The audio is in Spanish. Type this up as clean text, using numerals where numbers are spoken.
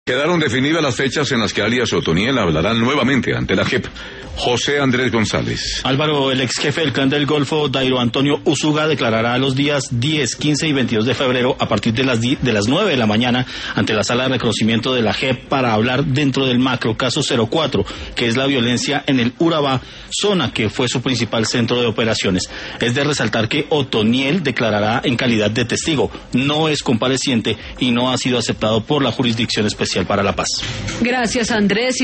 Quedaron definidas las fechas en las que alias Otoniel hablará nuevamente ante la JEP. José Andrés González. Álvaro, el ex jefe del Clan del Golfo, Dairo Antonio Usuga, declarará los días 10, 15 y 22 de febrero a partir de las 9 de la mañana ante la sala de reconocimiento de la JEP para hablar dentro del macro caso 04, que es la violencia en el Urabá, zona que fue su principal centro de operaciones. Es de resaltar que Otoniel declarará en calidad de testigo, no es compareciente y no ha sido aceptado por la Jurisdicción Especial para la Paz. Gracias, Andrés.